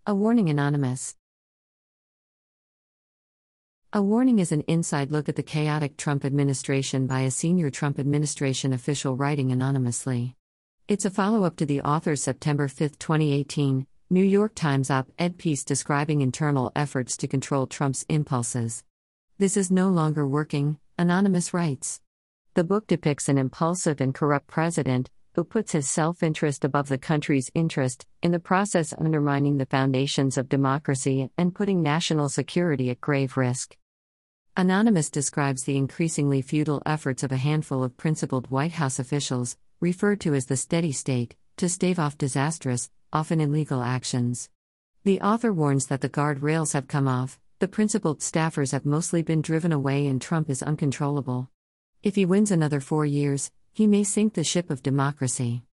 A warning. Anonymous. A warning is an inside look at the chaotic Trump administration by a senior Trump administration official writing anonymously. It's a follow-up to the author's September 5, 2018, New York Times op-ed piece describing internal efforts to control Trump's impulses. This is no longer working, Anonymous writes. The book depicts an impulsive and corrupt president who puts his self-interest above the country's interest, in the process undermining the foundations of democracy and putting national security at grave risk. Anonymous describes the increasingly futile efforts of a handful of principled White House officials, referred to as the steady state, to stave off disastrous, often illegal actions. The author warns that the guardrails have come off, the principled staffers have mostly been driven away, and Trump is uncontrollable. If he wins another 4 years, he may sink the ship of democracy.